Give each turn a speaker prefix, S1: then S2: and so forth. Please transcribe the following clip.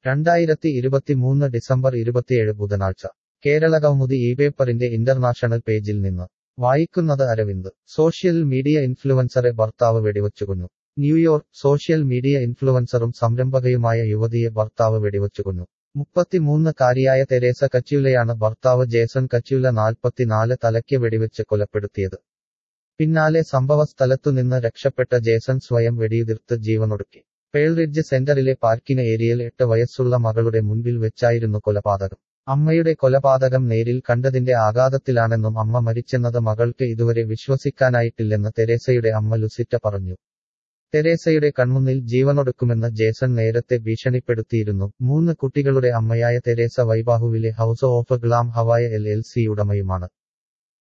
S1: 2023 December 27 ബുധനാഴ്ച കേരളകൗമുദി പേപ്പറിന്റെ international പേജിൽ നിന്ന് വായിക്കുന്നത് അരവിന്ദ് സോഷ്യൽ മീഡിയ ഇൻഫ്ലുവൻസറെ ഭർത്താവ് വെടിവച്ചുകൊന്നു ന്യൂയോർക്ക് സോഷ്യൽ മീഡിയ ഇൻഫ്ലുവൻസറും സംരംഭകയുമായ യുവതിയെ ഭർത്താവ് വെടിവച്ചുകൊന്നു 33-കാരിയായ തെരേസ കച്യൂലയാണ് ഭർത്താവ് ജേസൺ കച്യൂല 44 തലയ്ക്ക് വെടിവെച്ച് കൊലപ്പെടുത്തിയത് പിന്നാലെ സംഭവസ്ഥലത്തുനിന്ന് രക്ഷപ്പെട്ട ജേസൺ സ്വയം വെടിയുതിർത്ത് ജീവനൊടുക്കി പേൾറിഡ്ജ് സെന്ററിലെ പാർക്കിംഗ് ഏരിയയിൽ 8 വയസ്സുള്ള മകളുടെ മുൻപിൽ വെച്ചായിരുന്നു കൊലപാതകം അമ്മയുടെ കൊലപാതകം നേരിൽ കണ്ടതിന്റെ ആഘാതത്തിലാണെന്നും അമ്മ മരിച്ചെന്നത് മകൾക്ക് ഇതുവരെ വിശ്വസിക്കാനായിട്ടില്ലെന്ന് തെരേസയുടെ അമ്മ ലുസിറ്റ പറഞ്ഞു തെരേസയുടെ കൺമുന്നിൽ ജീവനൊടുക്കുമെന്ന് ജേസൺ നേരത്തെ ഭീഷണിപ്പെടുത്തിയിരുന്നു 3 കുട്ടികളുടെ അമ്മയായ തെരേസ വൈബാഹുവിലെ house of glam Hawaii LLC ഉടമയുമാണ്